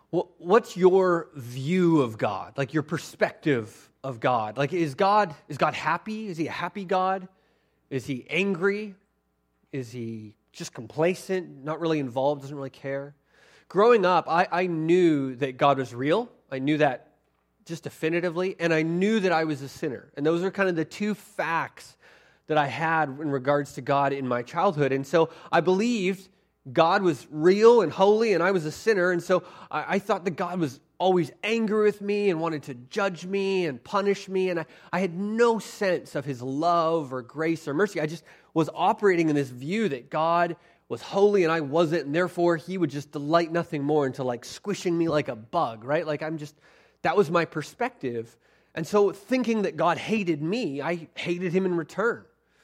What's your view of God? Like your perspective of God? Like is God happy? Is he a happy God? Is he angry? Is he just complacent, not really involved, doesn't really care? Growing up, I knew that God was real. I knew that just definitively, and I knew that I was a sinner. And those are kind of the two facts that I had in regards to God in my childhood. And so I believed God was real and holy, and I was a sinner. And so I thought that God was always angry with me and wanted to judge me and punish me. And I had no sense of his love or grace or mercy. I just was operating in this view that God was holy and I wasn't, and therefore he would just delight nothing more into like squishing me like a bug, right? Like that was my perspective. And so thinking that God hated me, I hated him in return.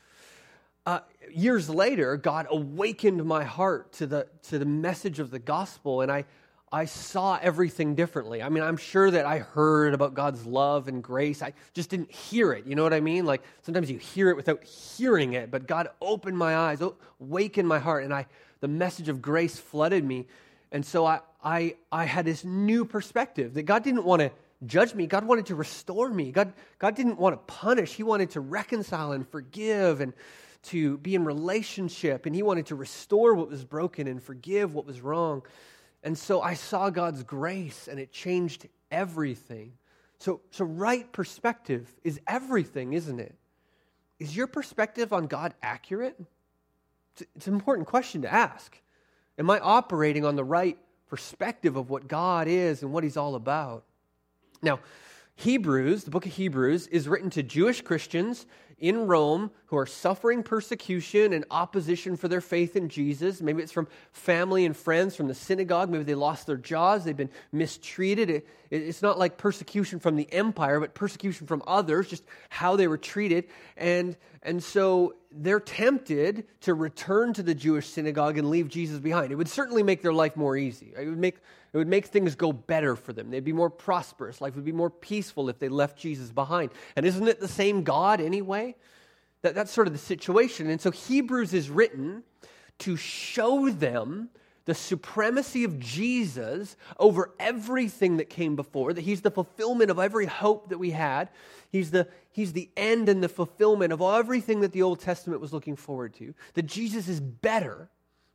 Years later, God awakened my heart to the message of the gospel, and I saw everything differently. I mean, I'm sure that I heard about God's love and grace. I just didn't hear it. You know what I mean? Like sometimes you hear it without hearing it, but God opened my eyes, awakened my heart, and the message of grace flooded me. And so I had this new perspective that God didn't want to judge me. God wanted to restore me. God didn't want to punish. He wanted to reconcile and forgive and to be in relationship, and he wanted to restore what was broken and forgive what was wrong. And so I saw God's grace, and it changed everything. So right perspective is everything, isn't it? Is your perspective on God accurate? It's an important question to ask. Am I operating on the right perspective of what God is and what he's all about? Now, Hebrews, the book of Hebrews, is written to Jewish Christians in Rome who are suffering persecution and opposition for their faith in Jesus. Maybe it's from family and friends from the synagogue. Maybe they lost their jobs. They've been mistreated. It's not like persecution from the empire, but persecution from others, just how they were treated. And so they're tempted to return to the Jewish synagogue and leave Jesus behind. It would certainly make their life more easy. It would make things go better for them. They'd be more prosperous. Life would be more peaceful if they left Jesus behind. And isn't it the same God anyway? That's sort of the situation. And so Hebrews is written to show them the supremacy of Jesus over everything that came before, that he's the fulfillment of every hope that we had. He's the end and the fulfillment of everything that the Old Testament was looking forward to, that Jesus is better.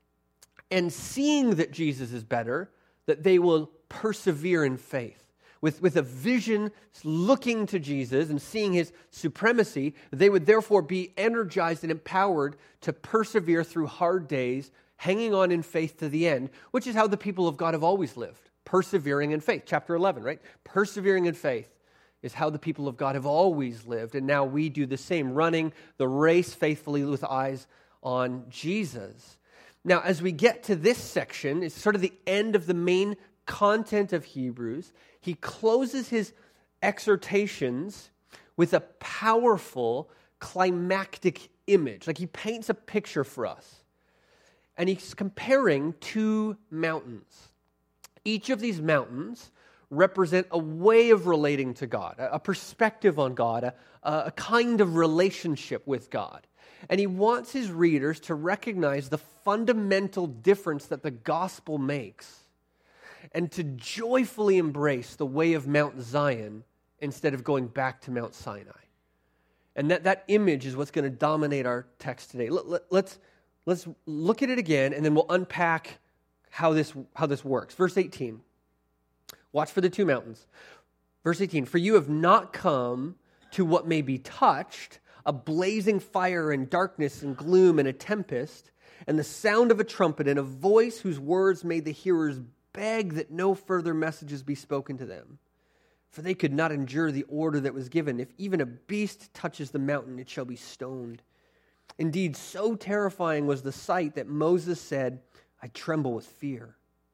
And seeing that Jesus is better, that they will persevere in faith. With a vision looking to Jesus and seeing his supremacy, they would therefore be energized and empowered to persevere through hard days, hanging on in faith to the end, which is how the people of God have always lived, persevering in faith. Chapter 11, right? Persevering in faith is how the people of God have always lived, and now we do the same, running the race faithfully with eyes on Jesus. Now, as we get to this section, it's sort of the end of the main content of Hebrews. He closes his exhortations with a powerful climactic image. Like he paints a picture for us. And he's comparing two mountains. Each of these mountains represent a way of relating to God, a perspective on God, a kind of relationship with God. And he wants his readers to recognize the fundamental difference that the gospel makes and to joyfully embrace the way of Mount Zion instead of going back to Mount Sinai. And that image is what's going to dominate our text today. Let's look at it again, and then we'll unpack how this works. Verse 18. Watch for the two mountains. Verse 18. For you have not come to what may be touched, a blazing fire and darkness and gloom and a tempest, and the sound of a trumpet and a voice whose words made the hearers beg that no further messages be spoken to them. For they could not endure the order that was given. If even a beast touches the mountain, it shall be stoned. Indeed, so terrifying was the sight that Moses said, I tremble with fear.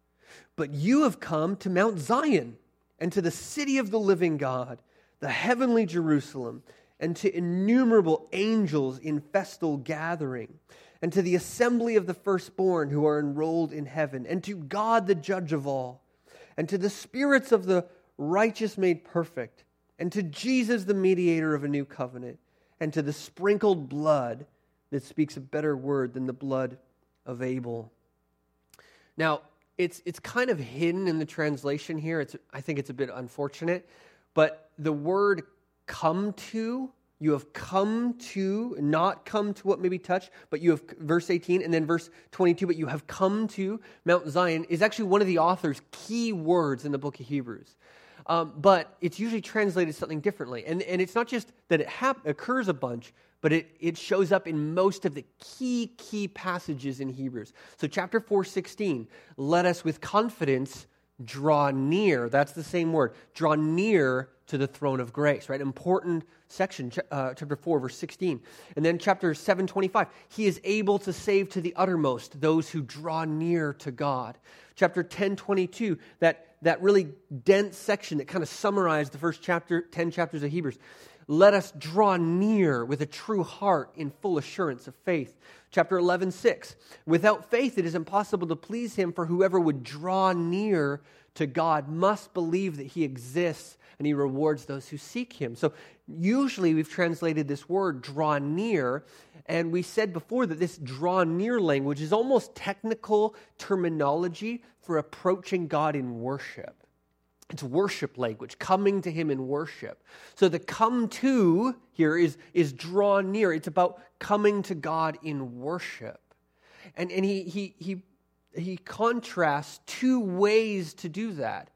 But you have come to Mount Zion and to the city of the living God, the heavenly Jerusalem, and to innumerable angels in festal gathering, and to the assembly of the firstborn who are enrolled in heaven, and to God the judge of all, and to the spirits of the righteous made perfect, and to Jesus the mediator of a new covenant, and to the sprinkled blood that speaks a better word than the blood of Abel. Now, it's kind of hidden in the translation here. I think it's a bit unfortunate, but the word come to, you have come to, not come to what may be touched, but you have, verse 18, and then verse 22, but you have come to Mount Zion, is actually one of the author's key words in the book of Hebrews. But it's usually translated something differently. And it's not just that it occurs a bunch, but it shows up in most of the key passages in Hebrews. So chapter 4:16, let us with confidence draw near. That's the same word. Draw near to the throne of grace, right? Important section, chapter 4, verse 16. And then chapter 7:25, he is able to save to the uttermost those who draw near to God. Chapter 10:22, that really dense section that kind of summarized the first 10 chapters of Hebrews. Let us draw near with a true heart in full assurance of faith. Chapter 11:6, without faith it is impossible to please him, for whoever would draw near to God must believe that he exists and he rewards those who seek him. So usually we've translated this word draw near, and we said before that this draw near language is almost technical terminology for approaching God in worship. It's worship language, coming to him in worship. So the come to here is draw near. It's about coming to God in worship. And he contrasts two ways to do that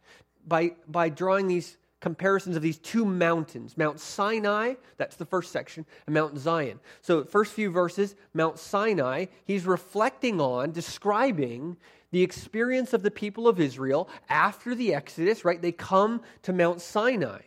by drawing these comparisons of these two mountains, Mount Sinai, that's the first section, and Mount Zion. So first few verses, Mount Sinai, he's reflecting on, describing the experience of the people of Israel after the Exodus, right? They come to Mount Sinai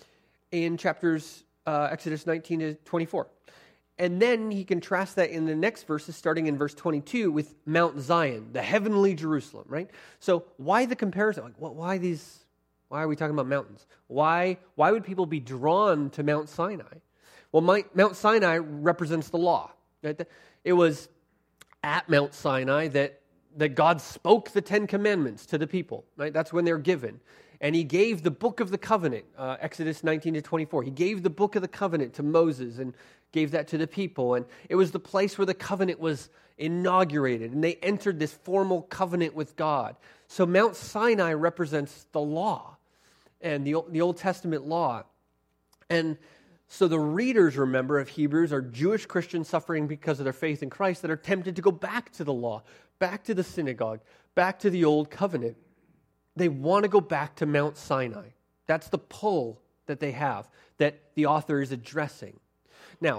in chapters Exodus 19 to 24. And then he contrasts that in the next verses, starting in verse 22, with Mount Zion, the heavenly Jerusalem, right? So why the comparison? Like, why are we talking about mountains? Why would people be drawn to Mount Sinai? Well, Mount Sinai represents the law. Right? It was at Mount Sinai that God spoke the 10 Commandments to the people. Right? That's when they're given. And he gave the book of the covenant, Exodus 19 to 24. He gave the book of the covenant to Moses and gave that to the people. And it was the place where the covenant was inaugurated. And they entered this formal covenant with God. So Mount Sinai represents the law and the Old Testament law. And so the readers, remember, of Hebrews are Jewish Christians suffering because of their faith in Christ that are tempted to go back to the law, back to the synagogue, back to the old covenant. They want to go back to Mount Sinai. That's the pull that they have, that the author is addressing. Now,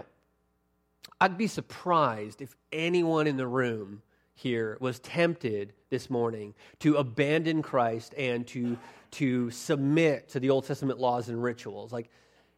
I'd be surprised if anyone in the room here was tempted this morning to abandon Christ and to submit to the Old Testament laws and rituals. Like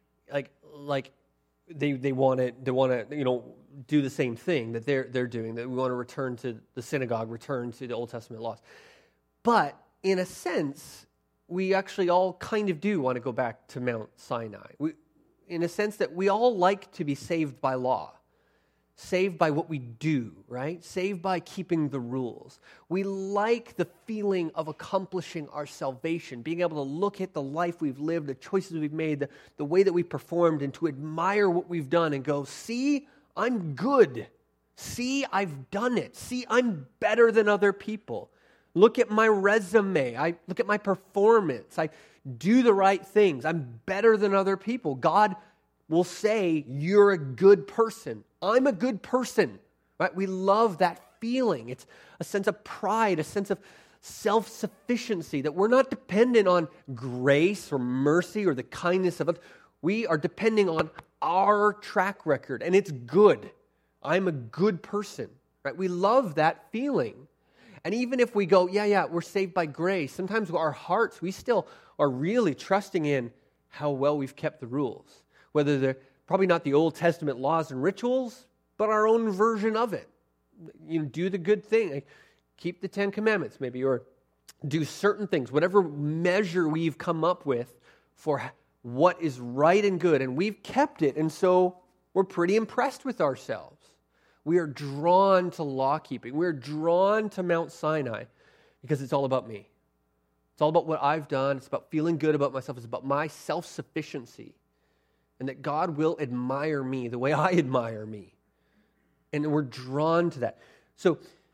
they want to do the same thing that they're doing, that we want to return to the synagogue, return to the Old Testament laws. But in a sense, we actually all kind of do want to go back to Mount Sinai. In a sense that we all like to be saved by law, saved by what we do, right? Saved by keeping the rules. We like the feeling of accomplishing our salvation, being able to look at the life we've lived, the choices we've made, the way that we performed, and to admire what we've done and go, see, I'm good. See, I've done it. See, I'm better than other people. Look at my resume. I look at my performance. I do the right things. I'm better than other people. God will say, you're a good person. I'm a good person. Right? We love that feeling. It's a sense of pride, a sense of self-sufficiency, that we're not dependent on grace or mercy or the kindness of others. We are depending on our track record, and it's good. I'm a good person. Right? We love that feeling. And even if we go, we're saved by grace, sometimes our hearts, we still are really trusting in how well we've kept the rules. Whether they're probably not the Old Testament laws and rituals, but our own version of it. Do the good thing. Like keep the 10 Commandments maybe, or do certain things, whatever measure we've come up with for what is right and good. And we've kept it, and so we're pretty impressed with ourselves. We are drawn to law keeping. We're drawn to Mount Sinai because it's all about me. It's all about what I've done. It's about feeling good about myself. It's about my self-sufficiency. And that God will admire me the way I admire me. And we're drawn to that. So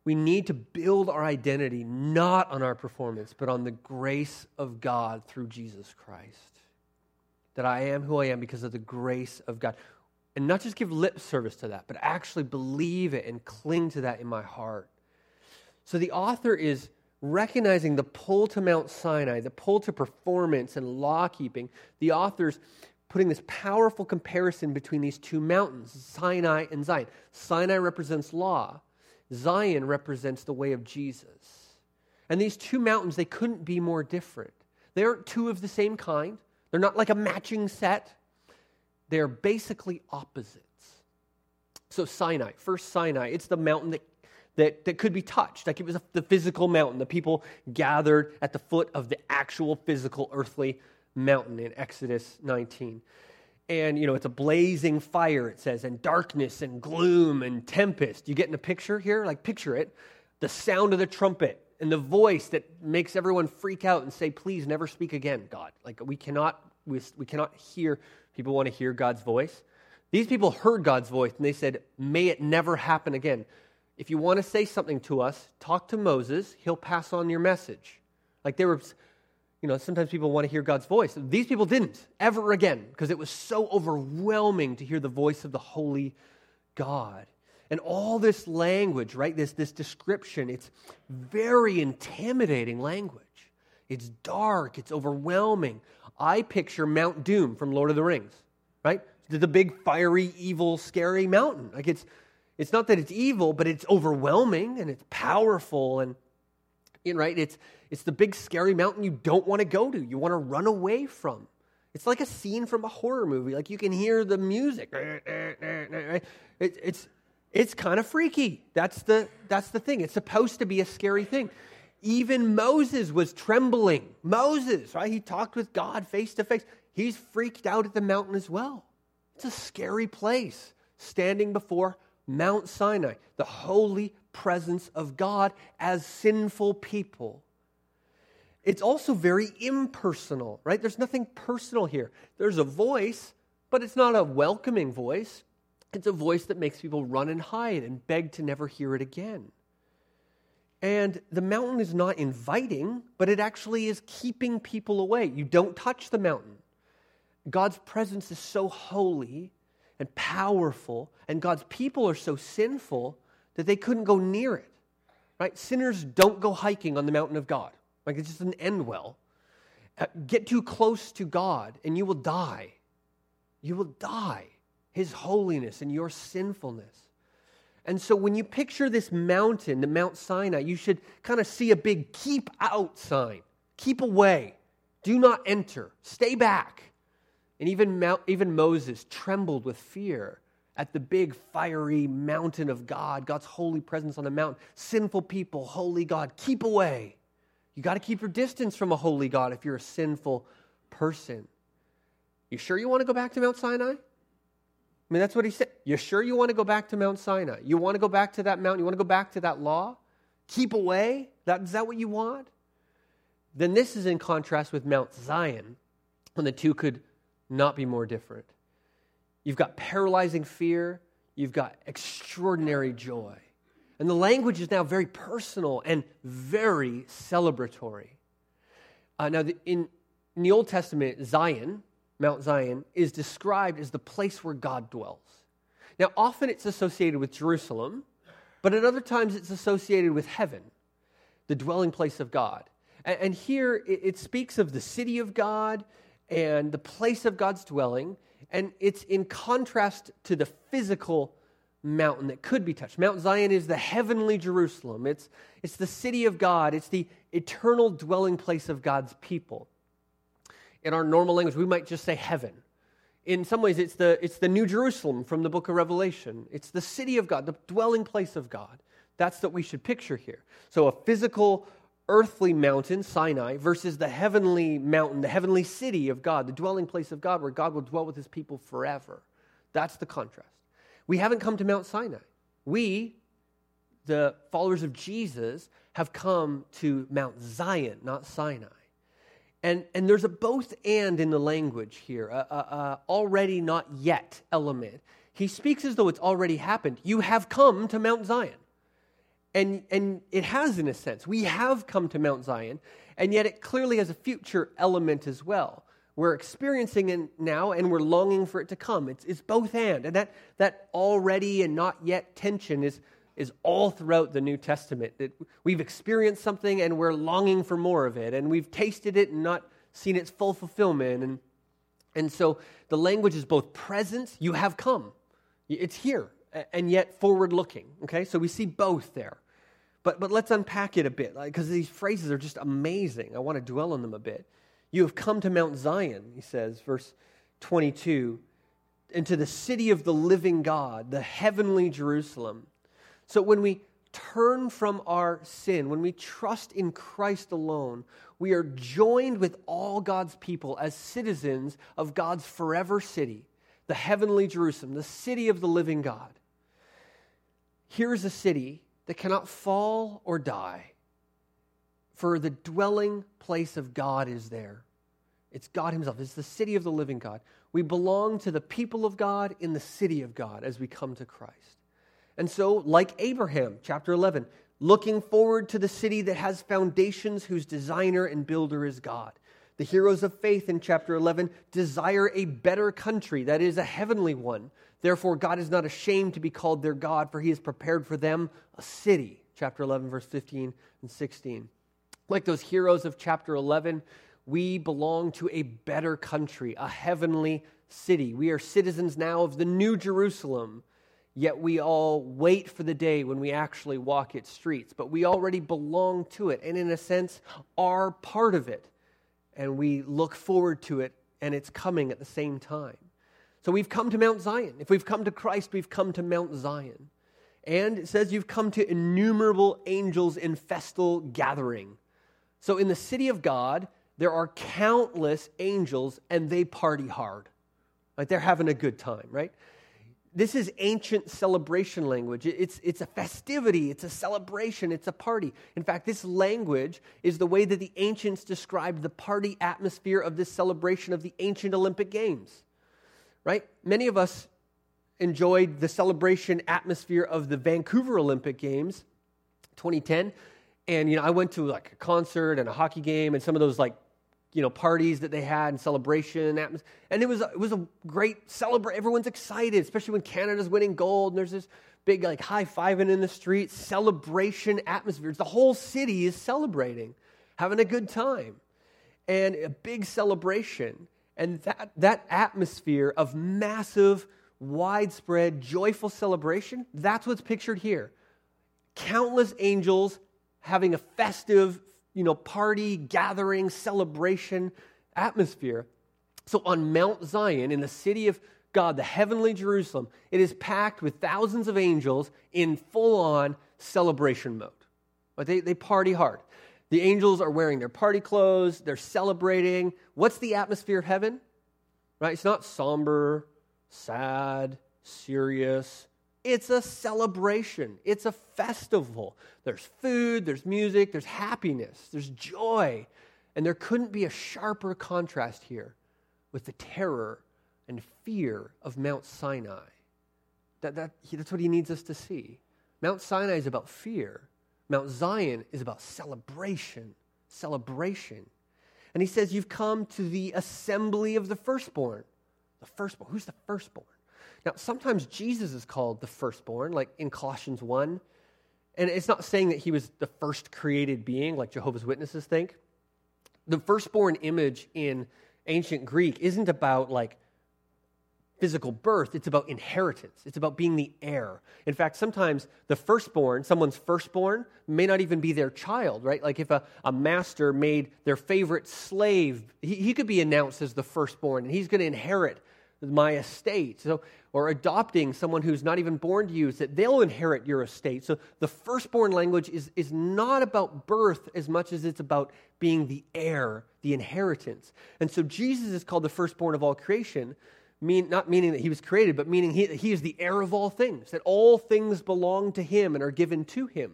We need to build our identity not on our performance, but on the grace of God through Jesus Christ. That I am who I am because of the grace of God. And not just give lip service to that, but actually believe it and cling to that in my heart. So the author is recognizing the pull to Mount Sinai, the pull to performance and law keeping. The author's putting this powerful comparison between these two mountains, Sinai and Zion. Sinai represents law. Zion represents the way of Jesus. And these two mountains, they couldn't be more different. They aren't two of the same kind. They're not like a matching set. They're basically opposites. So Sinai, first Sinai, it's the mountain that could be touched. Like it was the physical mountain. The people gathered at the foot of the actual physical earthly mountain in Exodus 19. And, it's a blazing fire, it says, and darkness and gloom and tempest. You getting a picture here? Like picture it. The sound of the trumpet and the voice that makes everyone freak out and say, please never speak again, God. Like we cannot hear. People want to hear God's voice. These people heard God's voice and they said, may it never happen again. If you want to say something to us, talk to Moses. He'll pass on your message. Like they were, sometimes people want to hear God's voice. These people didn't ever again because it was so overwhelming to hear the voice of the holy God. And all this language, right, this description, it's very intimidating language. It's dark, it's overwhelming. I picture Mount Doom from Lord of the Rings, right? The big, fiery, evil, scary mountain. Like it's not that it's evil, but it's overwhelming and it's powerful and right? It's the big, scary mountain you don't want to go to. You want to run away from. It's like a scene from a horror movie. Like you can hear the music. It's kind of freaky. That's the thing. It's supposed to be a scary thing. Even Moses was trembling. Moses, right? He talked with God face to face. He's freaked out at the mountain as well. It's a scary place, standing before Mount Sinai, the holy presence of God as sinful people. It's also very impersonal, right? There's nothing personal here. There's a voice, but it's not a welcoming voice. It's a voice that makes people run and hide and beg to never hear it again. And the mountain is not inviting, but it actually is keeping people away. You don't touch the mountain. God's presence is so holy and powerful, and God's people are so sinful that they couldn't go near it. Right? Sinners don't go hiking on the mountain of God. Like it just doesn't end well. Get too close to God and you will die. You will die. His holiness and your sinfulness. And so when you picture this mountain, the Mount Sinai, you should kind of see a big keep out sign. Keep away. Do not enter. Stay back. And even Moses trembled with fear at the big fiery mountain of God, God's holy presence on the mountain. Sinful people, holy God, keep away. You got to keep your distance from a holy God if you're a sinful person. You sure you want to go back to Mount Sinai? I mean, that's what he said. You sure you want to go back to Mount Sinai? You want to go back to that mountain? You want to go back to that law? Keep away? Is that what you want? Then this is in contrast with Mount Zion, when the two could not be more different. You've got paralyzing fear. You've got extraordinary joy. And the language is now very personal and very celebratory. Now, in the Old Testament, Zion, Mount Zion, is described as the place where God dwells. Now, often it's associated with Jerusalem, but at other times it's associated with heaven, the dwelling place of God. And here it speaks of the city of God and the place of God's dwelling, and it's in contrast to the physical mountain that could be touched. Mount Zion is the heavenly Jerusalem. It's the city of God. It's the eternal dwelling place of God's people. In our normal language, we might just say heaven. In some ways, it's the New Jerusalem from the book of Revelation. It's the city of God, the dwelling place of God. That's what we should picture here. So a physical, earthly mountain, Sinai, versus the heavenly mountain, the heavenly city of God, the dwelling place of God, where God will dwell with his people forever. That's the contrast. We haven't come to Mount Sinai. We, the followers of Jesus, have come to Mount Zion, not Sinai. And there's a both and in the language here, already not yet element. He speaks as though it's already happened. You have come to Mount Zion. And it has in a sense. We have come to Mount Zion, and yet it clearly has a future element as well. We're experiencing it now, and we're longing for it to come. It's both and. And that already and not yet tension is all throughout the New Testament. We've experienced something, and we're longing for more of it. And we've tasted it and not seen its full fulfillment. And so the language is both present, you have come. It's here, and yet forward-looking. Okay, so we see both there. But let's unpack it a bit, because these phrases are just amazing. I want to dwell on them a bit. You have come to Mount Zion, he says, verse 22, into the city of the living God, the heavenly Jerusalem. So when we turn from our sin, when we trust in Christ alone, we are joined with all God's people as citizens of God's forever city, the heavenly Jerusalem, the city of the living God. Here's a city that cannot fall or die, for the dwelling place of God is there. It's God himself. It's the city of the living God. We belong to the people of God in the city of God as we come to Christ. And so, like Abraham, chapter 11, looking forward to the city that has foundations, whose designer and builder is God. The heroes of faith in chapter 11 desire a better country, that is, a heavenly one. Therefore, God is not ashamed to be called their God, for he has prepared for them a city. Chapter 11, verse 15 and 16. Like those heroes of chapter 11, we belong to a better country, a heavenly city. We are citizens now of the New Jerusalem, yet we all wait for the day when we actually walk its streets. But we already belong to it, and in a sense, are part of it. And we look forward to it, and it's coming at the same time. So we've come to Mount Zion. If we've come to Christ, we've come to Mount Zion. And it says you've come to innumerable angels in festal gathering. So in the city of God, there are countless angels, and they party hard. Like they're having a good time, right? This is ancient celebration language. It's a festivity, it's a celebration, it's a party. In fact, this language is the way that the ancients described the party atmosphere of this celebration of the ancient Olympic Games, right? Many of us enjoyed the celebration atmosphere of the Vancouver Olympic Games, 2010. And, I went to like a concert and a hockey game and some of those parties that they had and celebration atmosphere. And it was a great celebration. Everyone's excited, especially when Canada's winning gold. And there's this big high-fiving in the streets, celebration atmosphere. The whole city is celebrating, having a good time. And a big celebration. And that atmosphere of massive, widespread, joyful celebration, that's what's pictured here. Countless angels having a festive, party, gathering, celebration atmosphere. So on Mount Zion, in the city of God, the heavenly Jerusalem, it is packed with thousands of angels in full-on celebration mode. But they party hard. The angels are wearing their party clothes. They're celebrating. What's the atmosphere of heaven? Right? It's not somber, sad, serious. It's a celebration. It's a festival. There's food, there's music, there's happiness, there's joy. And there couldn't be a sharper contrast here with the terror and fear of Mount Sinai. That's what he needs us to see. Mount Sinai is about fear. Mount Zion is about celebration. Celebration. And he says, you've come to the assembly of the firstborn. The firstborn. Who's the firstborn? Now, sometimes Jesus is called the firstborn, like in Colossians 1. And it's not saying that he was the first created being, like Jehovah's Witnesses think. The firstborn image in ancient Greek isn't about physical birth. It's about inheritance. It's about being the heir. In fact, sometimes the firstborn, someone's firstborn, may not even be their child, right? Like if a master made their favorite slave, he could be announced as the firstborn, and he's going to inherit my estate. So, or adopting someone who's not even born to you, is that they'll inherit your estate. So the firstborn language is not about birth as much as it's about being the heir, the inheritance. And so Jesus is called the firstborn of all creation, not meaning that he was created, but meaning he is the heir of all things, that all things belong to him and are given to him.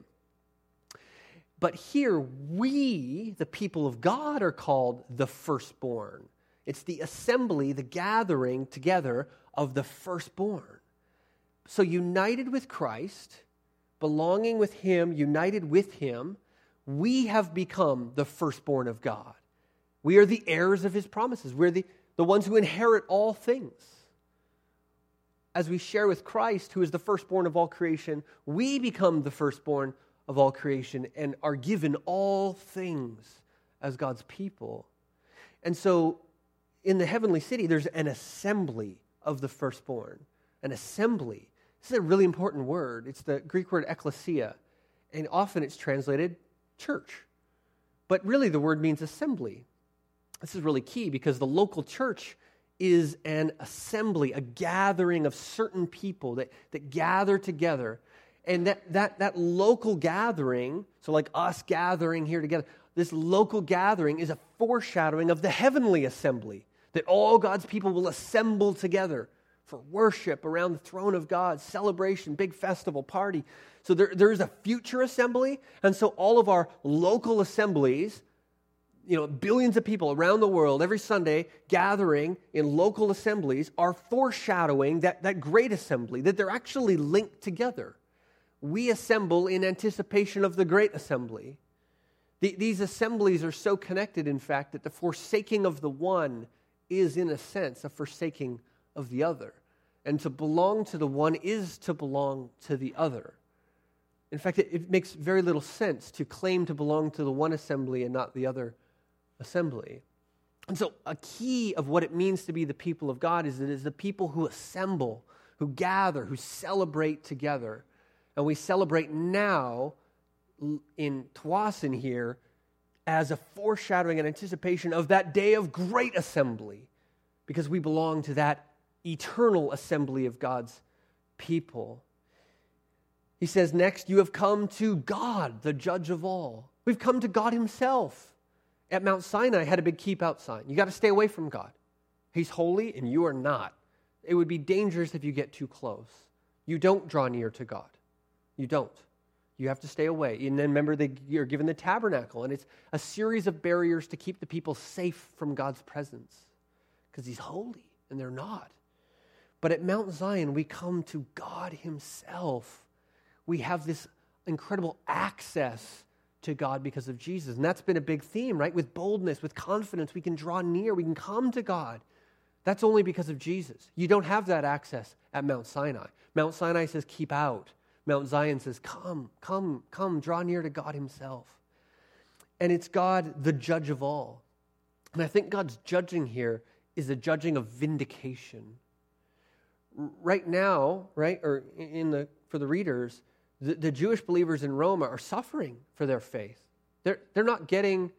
But here, we, the people of God, are called the firstborn. It's the assembly, the gathering together of the firstborn. So united with Christ, belonging with him, united with him, we have become the firstborn of God. We are the heirs of his promises. We're the ones who inherit all things. As we share with Christ, who is the firstborn of all creation, we become the firstborn of all creation and are given all things as God's people. And so in the heavenly city, there's an assembly of the firstborn. An assembly. This is a really important word. It's the Greek word ekklesia, and often it's translated church. But really the word means assembly. This is really key because the local church is an assembly, a gathering of certain people that gather together. And that local gathering, so like us gathering here together, this local gathering is a foreshadowing of the heavenly assembly, that all God's people will assemble together for worship around the throne of God, celebration, big festival, party. So there is a future assembly, and so all of our local assemblies, billions of people around the world every Sunday gathering in local assemblies are foreshadowing that great assembly, that they're actually linked together. We assemble in anticipation of the great assembly. These assemblies are so connected, in fact, that the forsaking of the one is, in a sense, a forsaking of the other. And to belong to the one is to belong to the other. In fact, it makes very little sense to claim to belong to the one assembly and not the other assembly. And so a key of what it means to be the people of God is that it is the people who assemble, who gather, who celebrate together. And we celebrate now in Tawasin here as a foreshadowing and anticipation of that day of great assembly, because we belong to that eternal assembly of God's people. He says next, you have come to God, the judge of all. We've come to God himself. At Mount Sinai, I had a big keep out sign. You got to stay away from God. He's holy and you are not. It would be dangerous if you get too close. You don't draw near to God. You don't. You have to stay away. And then remember, you're given the tabernacle, and it's a series of barriers to keep the people safe from God's presence because he's holy and they're not. But at Mount Zion, we come to God himself. We have this incredible access to God because of Jesus. And that's been a big theme, right? With boldness, with confidence, we can draw near, we can come to God. That's only because of Jesus. You don't have that access at Mount Sinai. Mount Sinai says, keep out. Mount Zion says, come, draw near to God himself. And it's God, the judge of all. And I think God's judging here is a judging of vindication. Right now, right, or for the readers, the Jewish believers in Rome are suffering for their faith. They're not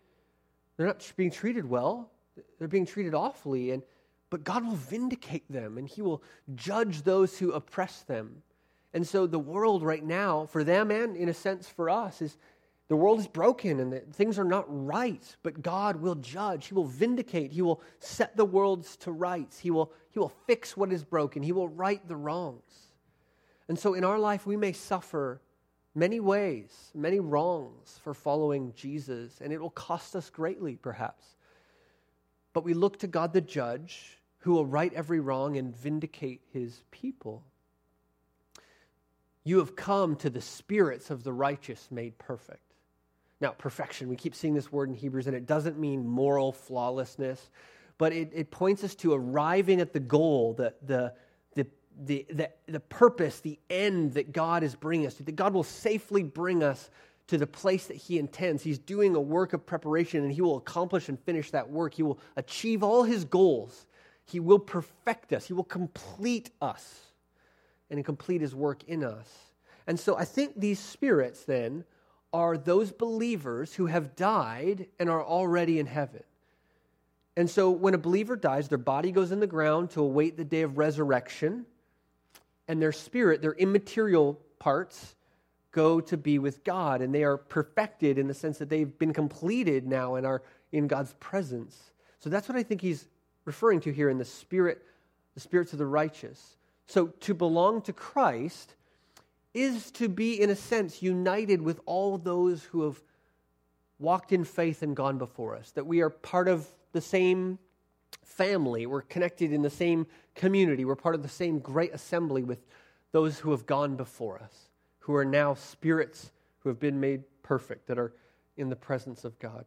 being treated well. They're being treated awfully, but God will vindicate them, and he will judge those who oppress them. And so the world right now, for them and in a sense for us, is the world is broken and things are not right, but God will judge. He will vindicate. He will set the worlds to rights. He will fix what is broken. He will right the wrongs. And so in our life, we may suffer many ways, many wrongs for following Jesus, and it will cost us greatly, perhaps. But we look to God the judge, who will right every wrong and vindicate his people. You have come to the spirits of the righteous made perfect. Now, perfection, we keep seeing this word in Hebrews, and it doesn't mean moral flawlessness, but it points us to arriving at the goal, the purpose, the end that God is bringing us to, that God will safely bring us to the place that he intends. He's doing a work of preparation, and he will accomplish and finish that work. He will achieve all his goals. He will perfect us. He will complete us and complete his work in us. And so I think these spirits then are those believers who have died and are already in heaven. And so when a believer dies, their body goes in the ground to await the day of resurrection, and their spirit, their immaterial parts, go to be with God, and they are perfected in the sense that they've been completed now and are in God's presence. So that's what I think he's referring to here in the spirits of the righteous. So to belong to Christ is to be, in a sense, united with all those who have walked in faith and gone before us, that we are part of the same family, we're connected in the same community, we're part of the same great assembly with those who have gone before us, who are now spirits who have been made perfect, that are in the presence of God.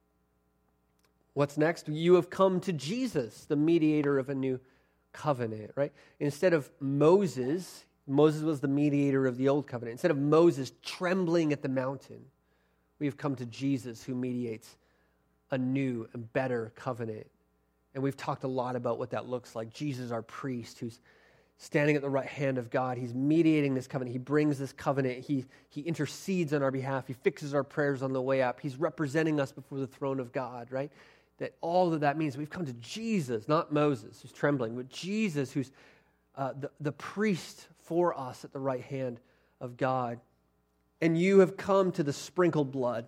What's next? You have come to Jesus, the mediator of a new covenant, right? Instead of Moses was the mediator of the old covenant. Instead of Moses trembling at the mountain, we have come to Jesus, who mediates a new and better covenant. And we've talked a lot about what that looks like. Jesus, our priest, who's standing at the right hand of God. He's mediating this covenant. He brings this covenant. He intercedes on our behalf. He fixes our prayers on the way up. He's representing us before the throne of God, right? That all of that means we've come to Jesus, not Moses, who's trembling, but Jesus, who's the priest for us at the right hand of God. And you have come to the sprinkled blood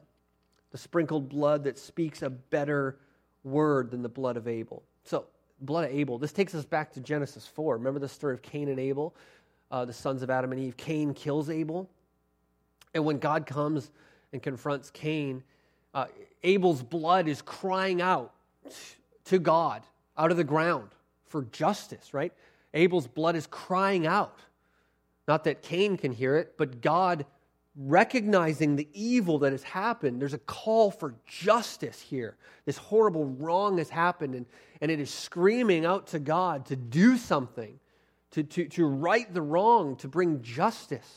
that speaks a better word than the blood of Abel. So, blood of Abel, this takes us back to Genesis 4. Remember the story of Cain and Abel, the sons of Adam and Eve? Cain kills Abel. And when God comes and confronts Cain, Abel's blood is crying out to God out of the ground for justice, right? Abel's blood is crying out. Not that Cain can hear it, but God, recognizing the evil that has happened, there's a call for justice here. This horrible wrong has happened, and it is screaming out to God to do something, to right the wrong, to bring justice.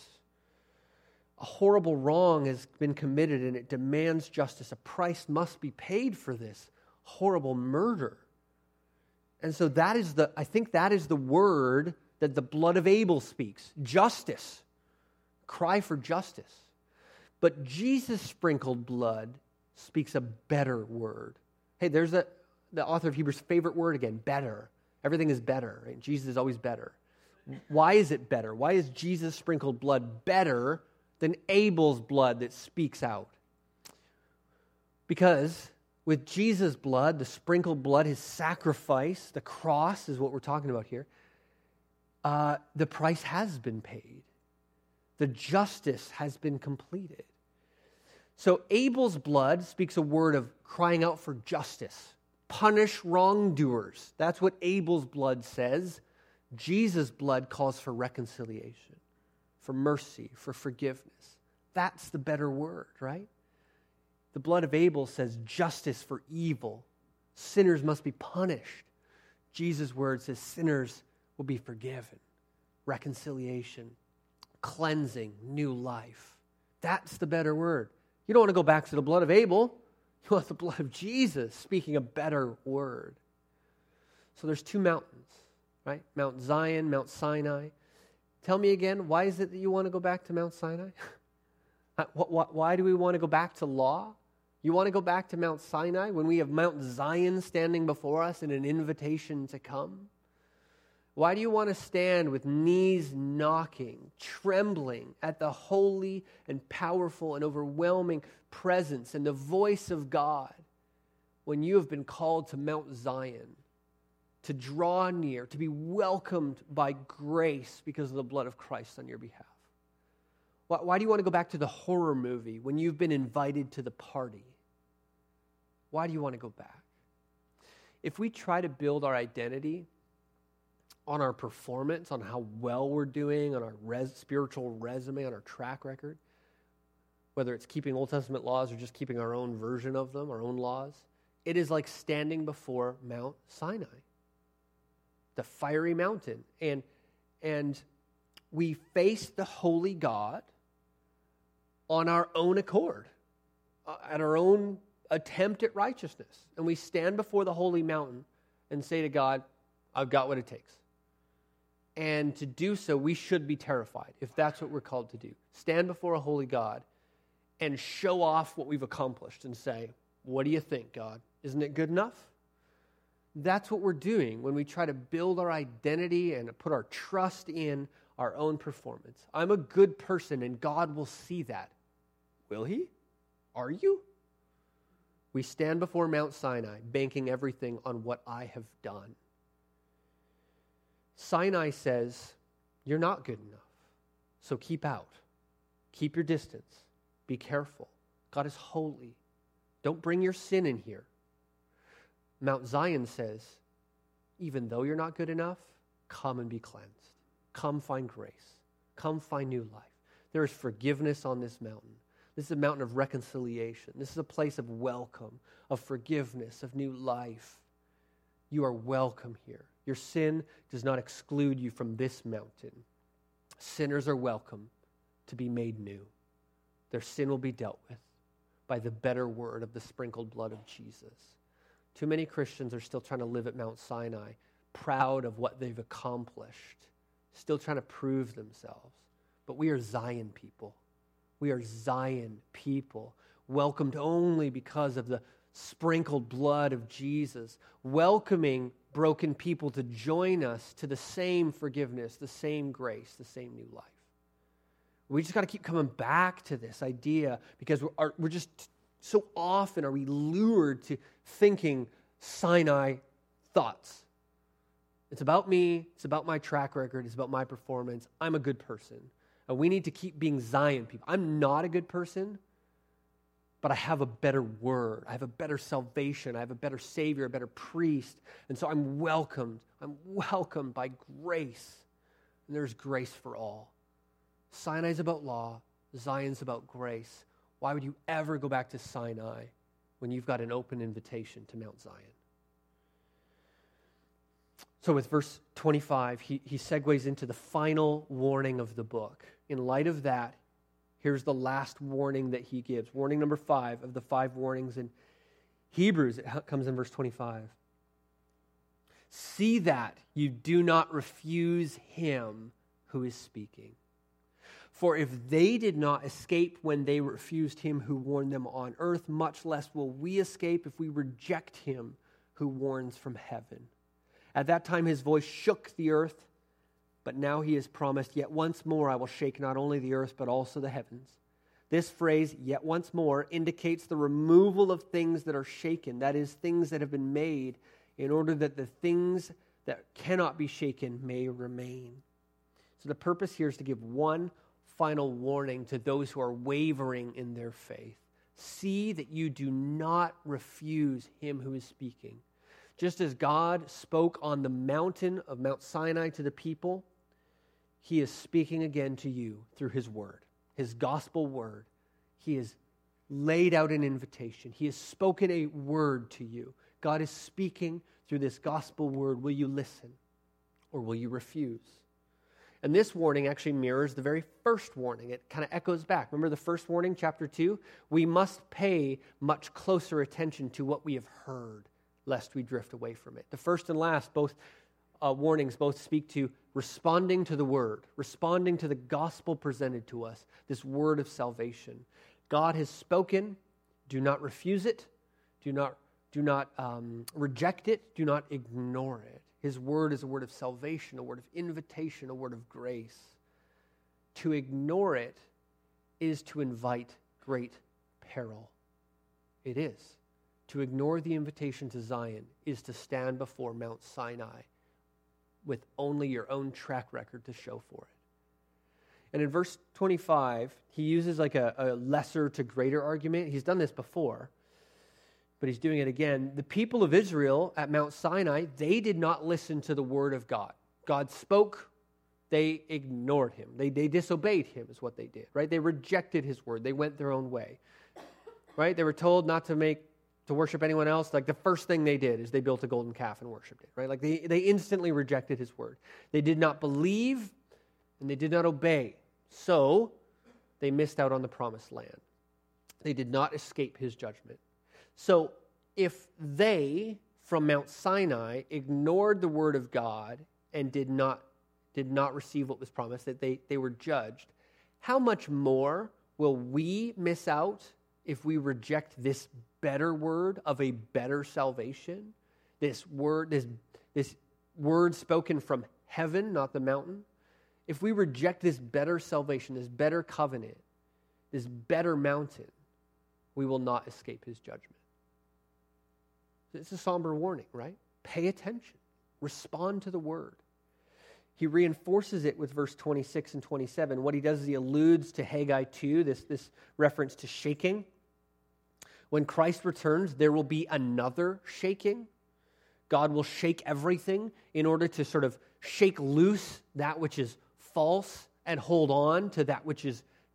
A horrible wrong has been committed, and it demands justice. A price must be paid for this horrible murder. And so I think that is the word that the blood of Abel speaks. Justice. Cry for justice. But Jesus' sprinkled blood speaks a better word. Hey, there's the author of Hebrews' favorite word again, better. Everything is better, right? Jesus is always better. Why is it better? Why is Jesus' sprinkled blood better than Abel's blood that speaks out? Because with Jesus' blood, the sprinkled blood, his sacrifice, the cross is what we're talking about here, the price has been paid. The justice has been completed. So Abel's blood speaks a word of crying out for justice. Punish wrongdoers. That's what Abel's blood says. Jesus' blood calls for reconciliation, for mercy, for forgiveness. That's the better word, right? The blood of Abel says justice for evil. Sinners must be punished. Jesus' word says sinners will be forgiven. Reconciliation, cleansing, new life. That's the better word. You don't want to go back to the blood of Abel. You want the blood of Jesus speaking a better word. So there's two mountains, right? Mount Zion, Mount Sinai. Tell me again, why is it that you want to go back to Mount Sinai? Why do we want to go back to law? You want to go back to Mount Sinai when we have Mount Zion standing before us and an invitation to come? Why do you want to stand with knees knocking, trembling at the holy and powerful and overwhelming presence and the voice of God when you have been called to Mount Zion, to draw near, to be welcomed by grace because of the blood of Christ on your behalf? Why do you want to go back to the horror movie when you've been invited to the party? Why do you want to go back? If we try to build our identity on our performance, on how well we're doing, on our spiritual resume, on our track record, whether it's keeping Old Testament laws or just keeping our own version of them, our own laws, it is like standing before Mount Sinai, the fiery mountain. And we face the holy God on our own accord, at our own attempt at righteousness. And we stand before the holy mountain and say to God, I've got what it takes. And to do so, we should be terrified, if that's what we're called to do. Stand before a holy God and show off what we've accomplished and say, what do you think, God? Isn't it good enough? That's what we're doing when we try to build our identity and put our trust in our own performance. I'm a good person and God will see that. Will he? Are you? We stand before Mount Sinai, banking everything on what I have done. Sinai says, you're not good enough, so keep out. Keep your distance. Be careful. God is holy. Don't bring your sin in here. Mount Zion says, even though you're not good enough, come and be cleansed. Come find grace. Come find new life. There is forgiveness on this mountain. This is a mountain of reconciliation. This is a place of welcome, of forgiveness, of new life. You are welcome here. Your sin does not exclude you from this mountain. Sinners are welcome to be made new. Their sin will be dealt with by the better word of the sprinkled blood of Jesus. Too many Christians are still trying to live at Mount Sinai, proud of what they've accomplished, still trying to prove themselves. But we are Zion people. We are Zion people, welcomed only because of the sprinkled blood of Jesus, welcoming broken people to join us to the same forgiveness, the same grace, the same new life. We just got to keep coming back to this idea because we're just so often are we lured to thinking Sinai thoughts. It's about me. It's about my track record. It's about my performance. I'm a good person. And we need to keep being Zion people. I'm not a good person, but I have a better word. I have a better salvation. I have a better Savior, a better priest. And so I'm welcomed. I'm welcomed by grace. And there's grace for all. Sinai's about law. Zion's about grace. Why would you ever go back to Sinai when you've got an open invitation to Mount Zion? So with verse 25, he segues into the final warning of the book. In light of that, here's the last warning that he gives. Warning number 5 of the 5 warnings in Hebrews. It comes in verse 25. See that you do not refuse him who is speaking. For if they did not escape when they refused him who warned them on earth, much less will we escape if we reject him who warns from heaven. At that time his voice shook the earth, but now he has promised, yet once more I will shake not only the earth, but also the heavens. This phrase, yet once more, indicates the removal of things that are shaken, that is, things that have been made, in order that the things that cannot be shaken may remain. So the purpose here is to give one final warning to those who are wavering in their faith. See that you do not refuse him who is speaking. Just as God spoke on the mountain of Mount Sinai to the people, he is speaking again to you through his word, his gospel word. He has laid out an invitation. He has spoken a word to you. God is speaking through this gospel word. Will you listen or will you refuse? And this warning actually mirrors the very first warning. It kind of echoes back. Remember the first warning, chapter 2? We must pay much closer attention to what we have heard, lest we drift away from it. The first and last, both warnings both speak to responding to the word, responding to the gospel presented to us, this word of salvation. God has spoken. Do not refuse it. Do not reject it. Do not ignore it. His word is a word of salvation, a word of invitation, a word of grace. To ignore it is to invite great peril. It is. To ignore the invitation to Zion is to stand before Mount Sinai with only your own track record to show for it. And in verse 25, he uses like a lesser to greater argument. He's done this before, but he's doing it again. The people of Israel at Mount Sinai, they did not listen to the word of God. God spoke, they ignored him. They disobeyed him is what they did, right? They rejected his word. They went their own way, right? They were told not to worship anyone else. Like the first thing they did is they built a golden calf and worshiped it, right? Like they instantly rejected his word. They did not believe and they did not obey. So they missed out on the promised land. They did not escape his judgment. So if they, from Mount Sinai, ignored the word of God and did not receive what was promised, that they were judged, how much more will we miss out if we reject this better word of a better salvation? This word spoken from heaven, not the mountain. If we reject this better salvation, this better covenant, this better mountain, we will not escape his judgment. It's a somber warning, right? Pay attention. Respond to the word. He reinforces it with verse 26 and 27. What he does is he alludes to Haggai 2, this reference to shaking. When Christ returns, there will be another shaking. God will shake everything in order to sort of shake loose that which is false and hold on to that which is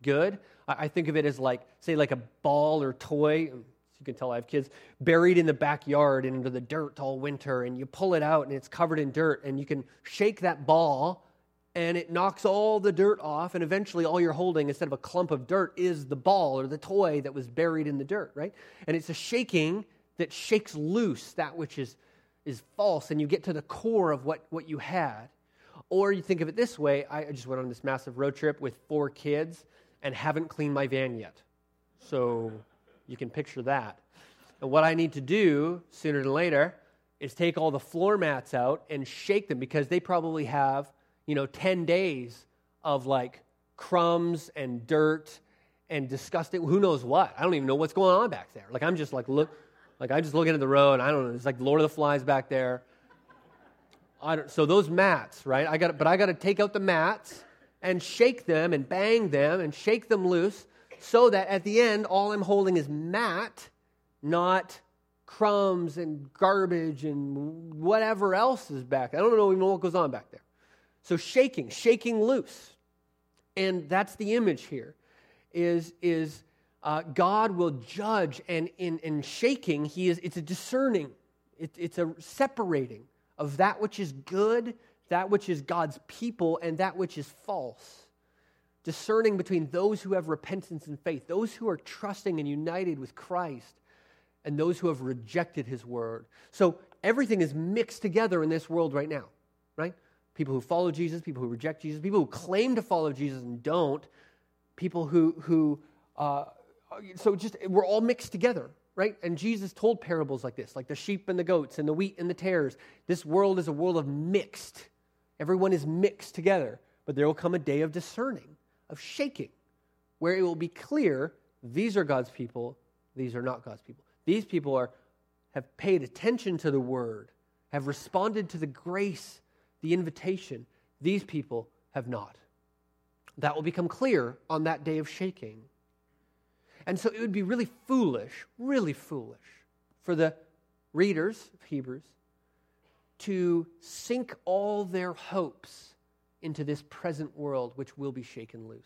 good. I think of it as like, say, like a ball or toy. You can tell I have kids, buried in the backyard into the dirt all winter, and you pull it out and it's covered in dirt, and you can shake that ball and it knocks all the dirt off, and eventually all you're holding instead of a clump of dirt is the ball or the toy that was buried in the dirt, right? And it's a shaking that shakes loose that which is false, and you get to the core of what you had. Or you think of it this way, I just went on this massive road trip with 4 kids and haven't cleaned my van yet. So you can picture that. And what I need to do sooner than later is take all the floor mats out and shake them, because they probably have, 10 days of like crumbs and dirt and disgusting, who knows what. I don't even know what's going on back there. Like I'm just like, I'm just looking at the road. I don't know. It's like Lord of the Flies back there. So those mats, right? I got to take out the mats and shake them and bang them and shake them loose, so that at the end, all I'm holding is mat, not crumbs and garbage and whatever else is back there. I don't even know what goes on back there. So shaking loose. And that's the image here, is God will judge, and in shaking, it's a discerning, it's a separating of that which is good, that which is God's people, and that which is false. Discerning between those who have repentance and faith, those who are trusting and united with Christ, and those who have rejected his word. So everything is mixed together in this world right now, right? People who follow Jesus, people who reject Jesus, people who claim to follow Jesus and don't, people we're all mixed together, right? And Jesus told parables like this, like the sheep and the goats and the wheat and the tares. This world is a world of mixed. Everyone is mixed together. But there will come a day of discerning, of shaking, where it will be clear these are God's people, these are not God's people. These people have paid attention to the word, have responded to the grace, the invitation. These people have not. That will become clear on that day of shaking. And so it would be really foolish for the readers of Hebrews to sink all their hopes into this present world, which will be shaken loose.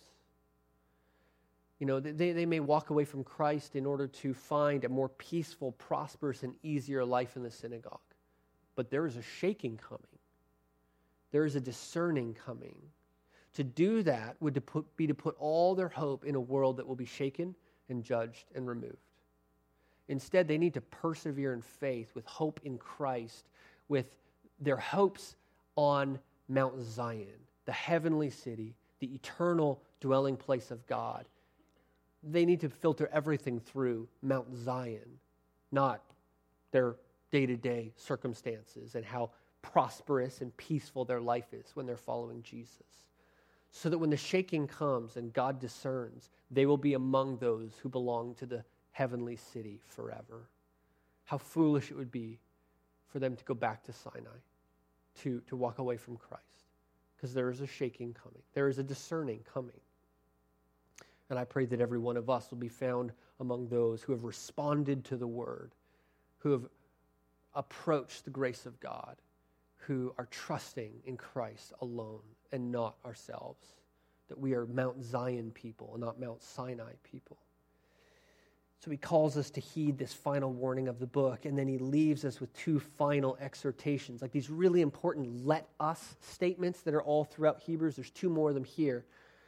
They may walk away from Christ in order to find a more peaceful, prosperous, and easier life in the synagogue. But there is a shaking coming. There is a discerning coming. To do that would be to put all their hope in a world that will be shaken and judged and removed. Instead, they need to persevere in faith with hope in Christ, with their hopes on Mount Zion, the heavenly city, the eternal dwelling place of God. They need to filter everything through Mount Zion, not their day-to-day circumstances and how prosperous and peaceful their life is when they're following Jesus. So that when the shaking comes and God discerns, they will be among those who belong to the heavenly city forever. How foolish it would be for them to go back to Sinai, to walk away from Christ. Because there is a shaking coming. There is a discerning coming. And I pray that every one of us will be found among those who have responded to the word, who have approached the grace of God, who are trusting in Christ alone and not ourselves. That we are Mount Zion people and not Mount Sinai people. So he calls us to heed this final warning of the book, and then he leaves us with 2 final exhortations, like these really important let us statements that are all throughout Hebrews. There's 2 more of them here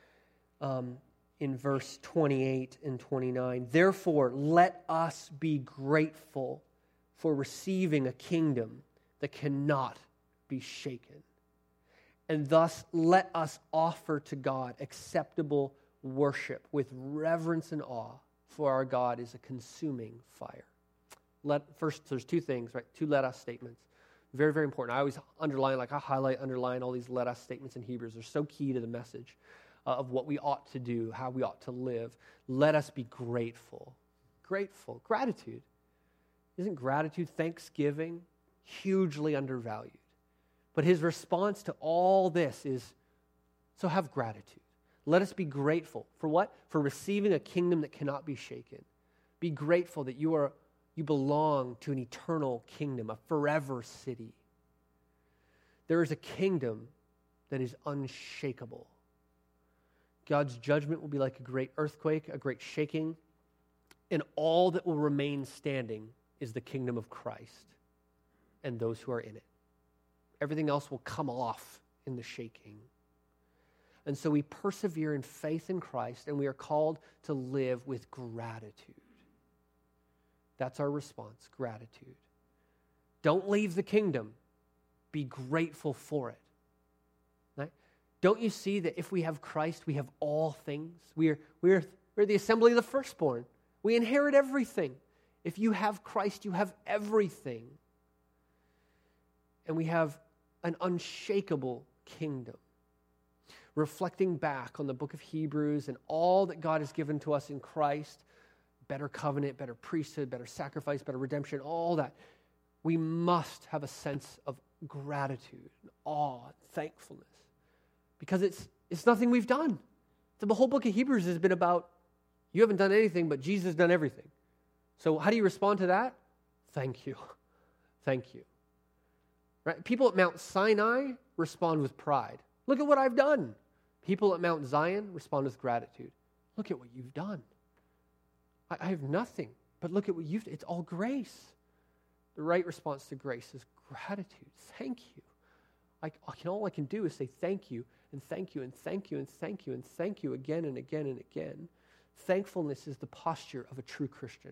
in verse 28 and 29. Therefore, let us be grateful for receiving a kingdom that cannot be shaken. And thus, let us offer to God acceptable worship with reverence and awe, for our God is a consuming fire. First, there's 2 things, right? 2 let us statements. Very, very important. I always underline all these let us statements in Hebrews. They're so key to the message of what we ought to do, how we ought to live. Let us be grateful. Grateful. Gratitude. Isn't gratitude, thanksgiving, hugely undervalued? But his response to all this is, so have gratitude. Let us be grateful. For what? For receiving a kingdom that cannot be shaken. Be grateful that you belong to an eternal kingdom, a forever city. There is a kingdom that is unshakable. God's judgment will be like a great earthquake, a great shaking, and all that will remain standing is the kingdom of Christ and those who are in it. Everything else will come off in the shaking. And so we persevere in faith in Christ, and we are called to live with gratitude. That's our response, gratitude. Don't leave the kingdom. Be grateful for it. Right? Don't you see that if we have Christ, we have all things? We're the assembly of the firstborn. We inherit everything. If you have Christ, you have everything. And we have an unshakable kingdom. Reflecting back on the book of Hebrews and all that God has given to us in Christ, better covenant, better priesthood, better sacrifice, better redemption, all that, we must have a sense of gratitude, and awe, and thankfulness. Because it's nothing we've done. The whole book of Hebrews has been about, you haven't done anything, but Jesus has done everything. So how do you respond to that? Thank you. Thank you. Right? People at Mount Sinai respond with pride. Look at what I've done. People at Mount Zion respond with gratitude. Look at what you've done. I have nothing, but look at what you've done. It's all grace. The right response to grace is gratitude. Thank you. All I can do is say thank you, and thank you, and thank you, and thank you, and thank you again and again and again. Thankfulness is the posture of a true Christian.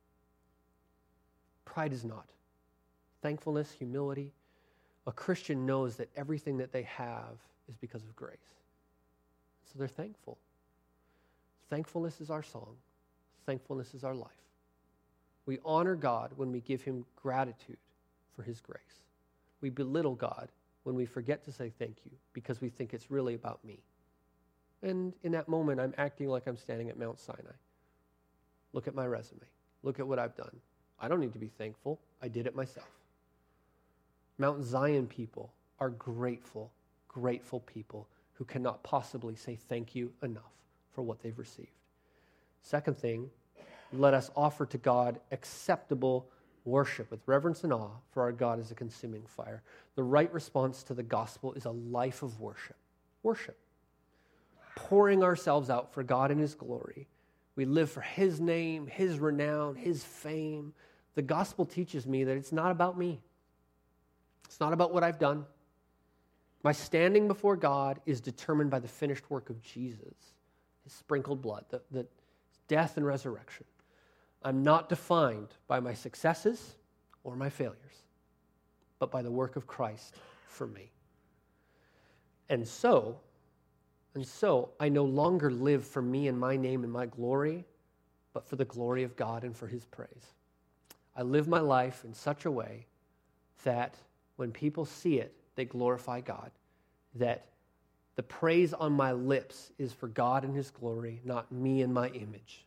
Pride is not. Thankfulness, humility. A Christian knows that everything that they have is because of grace. So they're thankful. Thankfulness is our song. Thankfulness is our life. We honor God when we give him gratitude for his grace. We belittle God when we forget to say thank you because we think it's really about me. And in that moment, I'm acting like I'm standing at Mount Sinai. Look at my resume. Look at what I've done. I don't need to be thankful. I did it myself. Mount Zion people are grateful, grateful people who cannot possibly say thank you enough for what they've received. Second thing, let us offer to God acceptable worship with reverence and awe, for our God is a consuming fire. The right response to the gospel is a life of worship. Worship. Pouring ourselves out for God and his glory. We live for his name, his renown, his fame. The gospel teaches me that it's not about me. It's not about what I've done. My standing before God is determined by the finished work of Jesus, his sprinkled blood, the death and resurrection. I'm not defined by my successes or my failures, but by the work of Christ for me. And so I no longer live for me and my name and my glory, but for the glory of God and for his praise. I live my life in such a way that when people see it, they glorify God, that the praise on my lips is for God and his glory, not me and my image.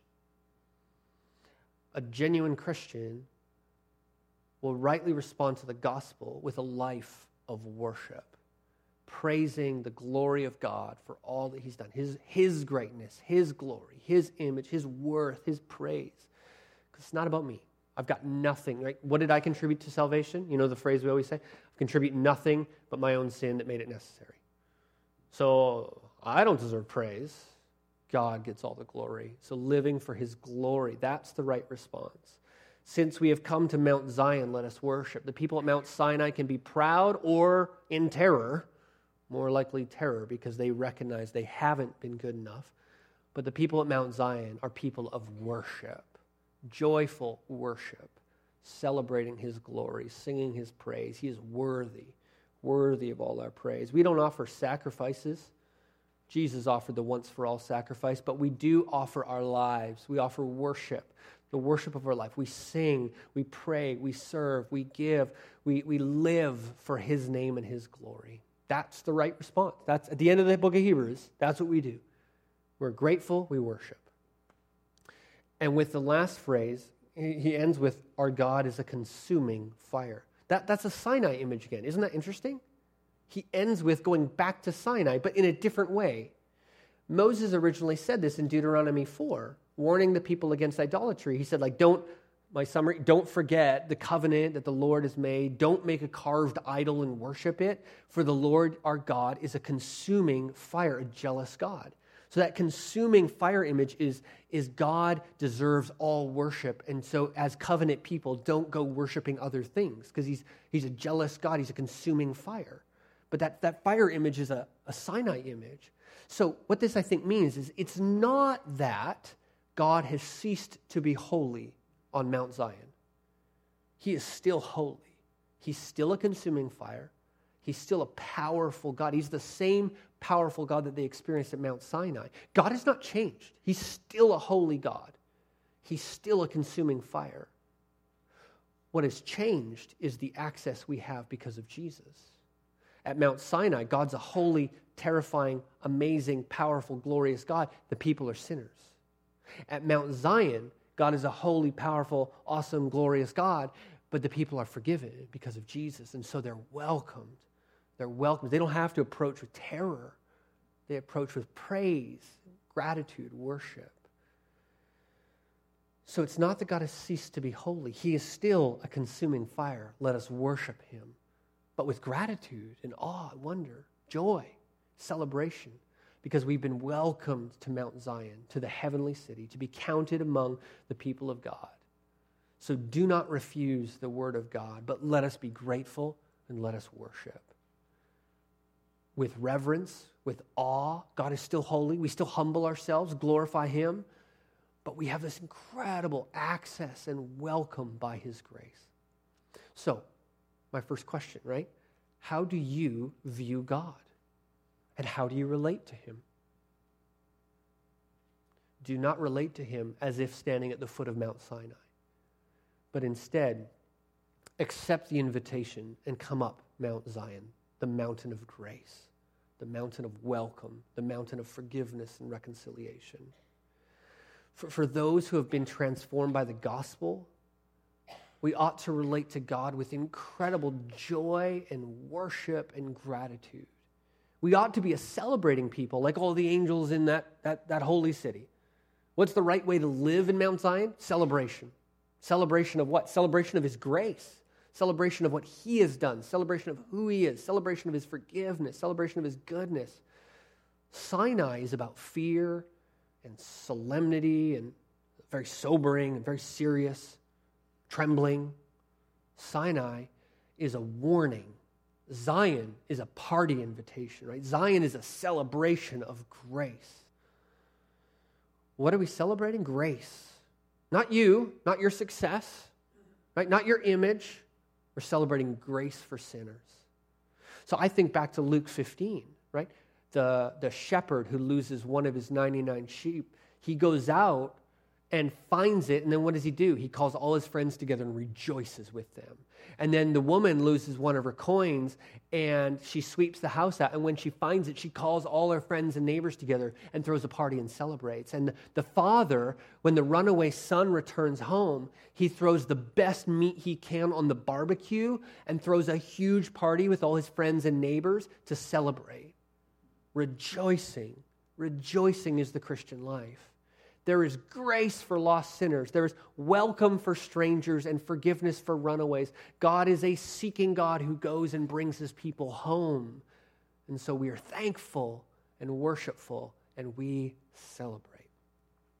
A genuine Christian will rightly respond to the gospel with a life of worship, praising the glory of God for all that he's done, his greatness, his glory, his image, his worth, his praise. Because it's not about me. I've got nothing, right? What did I contribute to salvation? You know the phrase we always say? I contribute nothing but my own sin that made it necessary. So I don't deserve praise. God gets all the glory. So living for his glory, that's the right response. Since we have come to Mount Zion, let us worship. The people at Mount Sinai can be proud or in terror, more likely terror because they recognize they haven't been good enough. But the people at Mount Zion are people of worship, joyful worship, celebrating his glory, singing his praise. He is worthy of all our praise. We don't offer sacrifices. Jesus offered the once-for-all sacrifice, but we do offer our lives. We offer worship, the worship of our life. We sing, we pray, we serve, we give, we live for his name and his glory. That's the right response. That's at the end of the book of Hebrews. That's what we do. We're grateful, we worship. And with the last phrase, he ends with, our God is a consuming fire. That's a Sinai image again. Isn't that interesting? He ends with going back to Sinai, but in a different way. Moses originally said this in Deuteronomy 4, warning the people against idolatry. He said, don't forget the covenant that the Lord has made. Don't make a carved idol and worship it, for the Lord our God is a consuming fire, a jealous God. So that consuming fire image is God deserves all worship. And so as covenant people, don't go worshiping other things because he's a jealous God. He's a consuming fire. But that fire image is a Sinai image. So what this, I think, means is it's not that God has ceased to be holy on Mount Zion. He is still holy. He's still a consuming fire. He's still a powerful God. He's the same powerful God that they experienced at Mount Sinai. God has not changed. He's still a holy God. He's still a consuming fire. What has changed is the access we have because of Jesus. At Mount Sinai, God's a holy, terrifying, amazing, powerful, glorious God. The people are sinners. At Mount Zion, God is a holy, powerful, awesome, glorious God, but the people are forgiven because of Jesus, and so they're welcomed. They're welcomed. They don't have to approach with terror. They approach with praise, gratitude, worship. So it's not that God has ceased to be holy. He is still a consuming fire. Let us worship him, but with gratitude and awe, wonder, joy, celebration, because we've been welcomed to Mount Zion, to the heavenly city, to be counted among the people of God. So do not refuse the word of God, but let us be grateful and let us worship. With reverence, with awe. God is still holy. We still humble ourselves, glorify him, but we have this incredible access and welcome by his grace. So, my first question, right? How do you view God? And how do you relate to him? Do not relate to him as if standing at the foot of Mount Sinai, but instead accept the invitation and come up Mount Zion, the mountain of grace, the mountain of welcome, the mountain of forgiveness and reconciliation. For those who have been transformed by the gospel, we ought to relate to God with incredible joy and worship and gratitude. We ought to be a celebrating people like all the angels in that holy city. What's the right way to live in Mount Zion? Celebration. Celebration of what? Celebration of his grace. Celebration of what he has done. Celebration of who he is. Celebration of his forgiveness. Celebration of his goodness. Sinai is about fear and solemnity and very sobering and very serious, trembling. Sinai is a warning. Zion is a party invitation, right? Zion is a celebration of grace. What are we celebrating? Grace. Not you, not your success, right? Not your image. We're celebrating grace for sinners. So I think back to Luke 15, right? The shepherd who loses one of his 99 sheep, he goes out and finds it, and then what does he do? He calls all his friends together and rejoices with them. And then the woman loses one of her coins, and she sweeps the house out, and when she finds it, she calls all her friends and neighbors together and throws a party and celebrates. And the father, when the runaway son returns home, he throws the best meat he can on the barbecue and throws a huge party with all his friends and neighbors to celebrate. Rejoicing. Rejoicing is the Christian life. There is grace for lost sinners. There is welcome for strangers and forgiveness for runaways. God is a seeking God who goes and brings his people home. And so we are thankful and worshipful, and we celebrate.